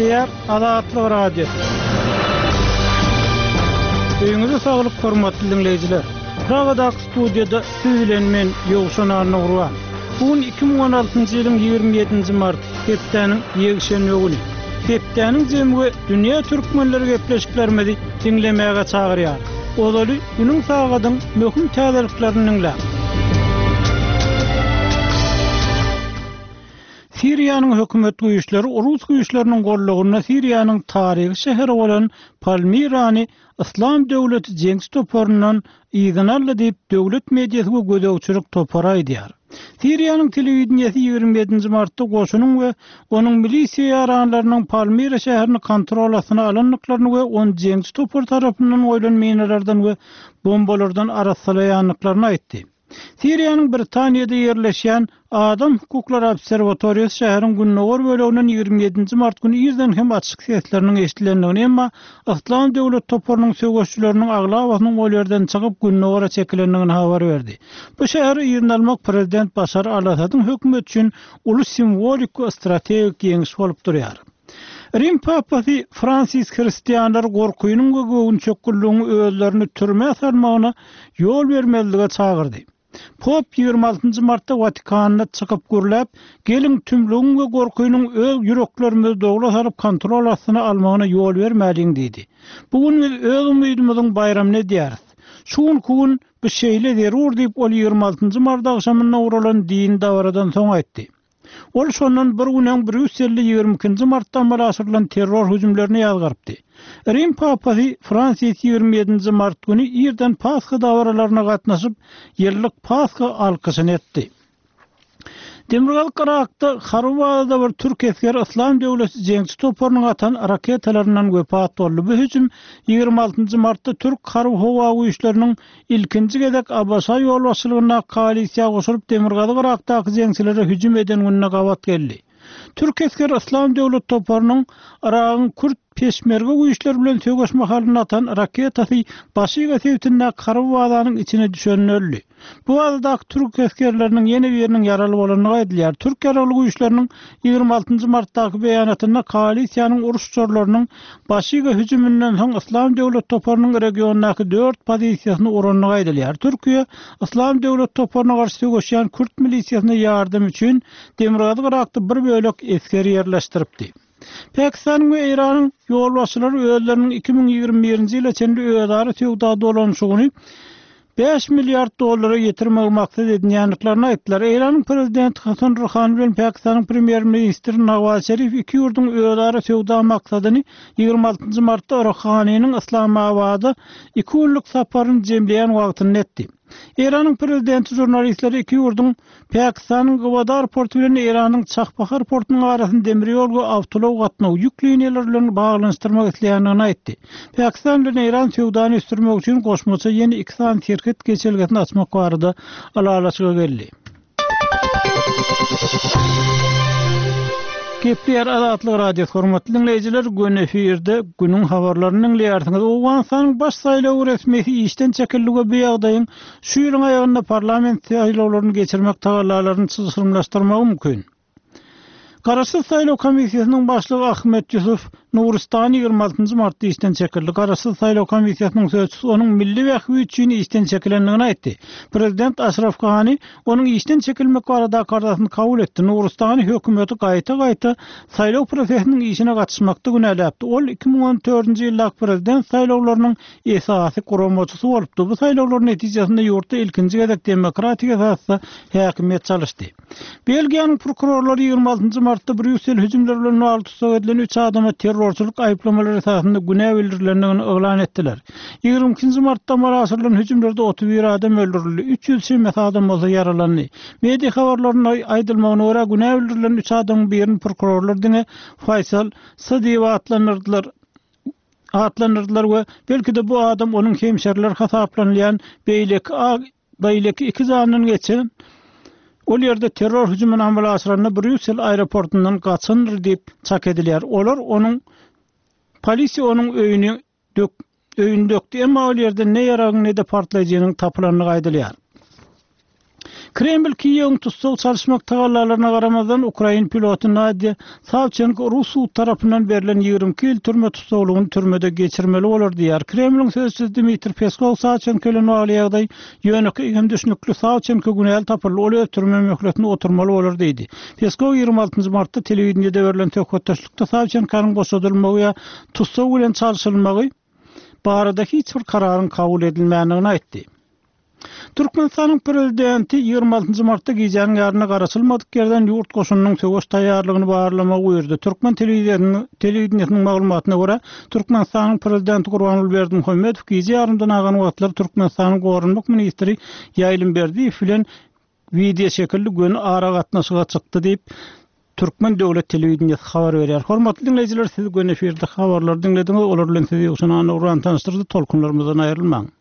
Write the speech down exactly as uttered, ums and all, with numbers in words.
Gepleyer Azatlyk Radio. Öňüňizde saglyk hormatly dinleýijiler. Pragadak studiýada siz bilen men Ýogşan Arnawruan. Bugün iki bin on altynjy ýylyň ýygrimi ýedinji mart, hepdeniň ýegşenme güni. Hepdeniň jemgy dünýä türkmenleri gepleşiklermedi dinlemäge çagyrýar. Olary günüň sagadyň möhüm täzeliklerini dinlä. Siriýanyň hökümet güýçleri Rus güýçleriniň gollugyna Siriýanyň taryhy şäheri bolan Palmirany İslam döwleti jeňsi toparyndan ýygyny aldy diýip döwlet mediýasy gödäwçilik topara edýär. Siriýanyň telewizionyasy ýygrimi ýedinji martda goşunyň we onuň milisiýa ýaranlarynyň Palmira şäherini kontrol astyna alanlyklaryny we on jeňsi topar tarapyndan goýulan minalardan we bombalardan arasalaýanlyklaryny aýtdy. Siriýanyň Britaniýada ýerleşýän Adam Hukukları Obserwatoriýasy şäheriň günnäwr bölегинен ýygrimi ýedinji mart güni ýerden hem açyk sesleriniň eşitilendigini, emma İslam döwlet toparynyň söwüşçüleriniň aglawasynyň bolýardan çykyp günnäwre çekilendigini habar berdi. Bu şäheri ýerden almak prezident Başar al-Asadyň hökümet üçin uly simwolik we strategik ýeňiş bolup durýar. Rim papasy Fransis hristiýanlar gorkuýynyň we göwün çöküllüğini özlerini türme salmagyna ýol bermezlige çagyrdy. Pop ýygrimi altynjy martda Vatikanyna çykyp gürläp, gelin tümlüğün we gorkuýynyň öz ýüreklerimizi dogla salyp kontrol astyna almagyna ýol bermäliň diýdi. Bugün biz öz umydymyzyň bayramyny diýäris. Şuň gün bu şeýle derur diýip ol ýygrimi altynjy mart agşamyna uğralan din dawradan soň aýtdy. Ol şondan bir günden Brüsselli ýygrimi ikinji martdan beri aşyrylan terror hüjümlerini ýazgarpdy. Rim papasy Fransis ýygrimi ýedinji mart güni ýerden Paska dawralaryna gatnaşyp ýyllyk Paska alkyşyny etdi. Demirgal Qarakda Xarwada bir türk esker İslam döwleti jeňsi toparynyň atan raketalaryndan wepat boldy. Bu hüjüm ýygrimi altynjy martda Türk harby howa güýçleriniň ilkinji gedek Abasa ýol başçylygyna koalisiýa goşulyp Demirgal Qarakdaky jeňçilere hüjüm eden gününe gawat geldi. Türk esker İslam döwlet toparynyň aragyň Kürt peşmerge güýçler bilen söwüşme halyny atan raketasy başyga sewtinde Xarwadanyň içine düşeni öldü. Bu wagtda Türk askerleriniň ýene biriniň ýaraly bolanyny aýdylýar. Türk ýaraly güýçleriniň ýygrimi altynjy martdaky beýanatyna koalisiýanyň uruşçylarynyň başyga hüjümünden soň İslam döwlet toparynyň regiondaky dört pozisiýasyny uranyny aýdylýar. Türkiýe İslam döwlet toparyna garşy söwüşýän Kürt milisiýasyna ýardym üçin Demirgal Qarakda bir bölek esker ýerleşdiripdi. Pakistan we Iranyň ýolbaşçylary özleriniň iki bin ýygrimi birinji ýyla çenli öýdary töwda dolanşygyny beş milliard dollara ýetirmek maksat edilýänliklaryny aýtdylar. Iranyň prezidenti Hasan Rouhani bilen Pakistanyň premier ministri Nawaz Şerif iki ýurdun öýdary töwda maksadyny ýygrimi altynjy martda Rouhanyň Islamabada iki günlük saparyny jemleýän wagtyny etdi. Iranyň prezidenti jurnalistleri iki ýurdun Pakistanyň Gwadar portu bilen Iranyň Çahbahar portunyň arasyny demir ýol we awtolow gatnaw ýük liniýalary bilen baglanşdyrmak isleýändigini aýtdy. Pakistan bilen Iran söwdany üstürmek üçin goşmaça ýeni iki san şirket geçelgetini açmak barada alalaçyga geldi. Gepleyer Azatlyk Radio hormatly dinleýijiler, gün efirde günüň habarlaryny dinleýärsiňiz. Awganistanyň baş saýlawy resmiýeti işden çekildige beýagdaýyň şu ýylyň aýagynda parlament saýlawlaryny geçirmek tagallalaryny çyzgyrmlaşdyrmagy mümkin. Garaşsyz saýlaw komissiýasynyň başlygy Ahmet Yusuf Nuristani ýygrimi altynjy martda işden çekildi. Garaşsyz saýlaw komissiýasynyň sözçüsü onuň milli wekili üçin işden çekilendigini aýtdy. Prezident Ashraf Ghani onuň işden çekilmek barada kararsyny kabul etdi. Nuristani hökümeti gaýta-gaýta saýlaw prosesiniň işine gatnaşmakda günäläpdi. Ol iki bin on dördünji ýyldaky prezident saýlawlarynyň esasy guramaçysy bolupdy. Bu saýlawlar netijesinde ýurtda ilkinji gedek demokratik esasda häkimet çalyşdy. Belgiýanyň prokurorlary ýygrimi altynjy martda Brüssel hüjümleri bilen altysa edilen üç adama terrorçuluk aýplamalary esasında günä bildirilýändigini oglan etdiler. ýygrimi ikinji martdan beri aşyrylan hüjümlerde otuz bir adam öldürildi, üç ýüz ýetmiş adam bolsa yaralandy. Media habarlaryna aýdylmagyna görä günä bildirilen üç adamyň birini prokurorlar diňe Faysal Sadyw atlanyrdylar. Atlanyrdylar we belki de bu adam onuň hemşeriler hasaplanýan beýleki beýleki iki zanyny geçen ol ýerde terror hüjümüne amal aşyranlar Brüssel aeroportundan gaçandyr diýip çak edilýär. Olar onuň polisiýa onuň öýüni dök öýüni dökdi, emma ol ýerde ne ýaragyň ne de partlaýjynyň tapylanyny aýdylýar. Kreml Kiýewiň tutsaw çalışmak tagallaryna garamazdan Ukrain pilotu Nadia Savchenko Rus tarapyndan berilen ýigrim iki ýyl türme tutsawlygyny türmede geçirmeli bolar diýär. Kremliň sözçüsi Dmitri Peskov Savchenko bilen wagtlaýagdaý ýöneki hem düşnükli Savchenko günäl tapyly ol ötürme möhletini oturmaly bolar diýdi. Peskov ýygrimi altynjy martda telewizionyada berilen töhfetdaşlykda Savchenko'nyň boşadylmagy ýa tutsaw bilen çalşylmagy barada hiç bir kararyň kabul edilmändigini aýtdy. Türkmenistanyň prezidenti ýygrimi altynjy martda giýjäniň ýaryna garaşylmadyk ýerden ýurt goşunynyň söwüş taýýarlygyny barlamagy buyurdy. Türkmen telewizionynyň telewizionynyň maglumatyna görä, Türkmenistanyň prezidenti Gurbanuly Berdimuhammedow giýje ýaryndan agan wagtlar Türkmenistanyň gorunluk ministri Ýaýlym Berdiýew bilen video şekilli gün ara gatnaşyga çykdy diýip Türkmen döwlet telewizionyny habar berýär. Hormatly dinleýijiler, siz gün efirde habarlar dinlediňiz. Olar bilen sizi ýokşan any uran tanıştyrdy. Tolkunlarymyzdan aýrylmaň.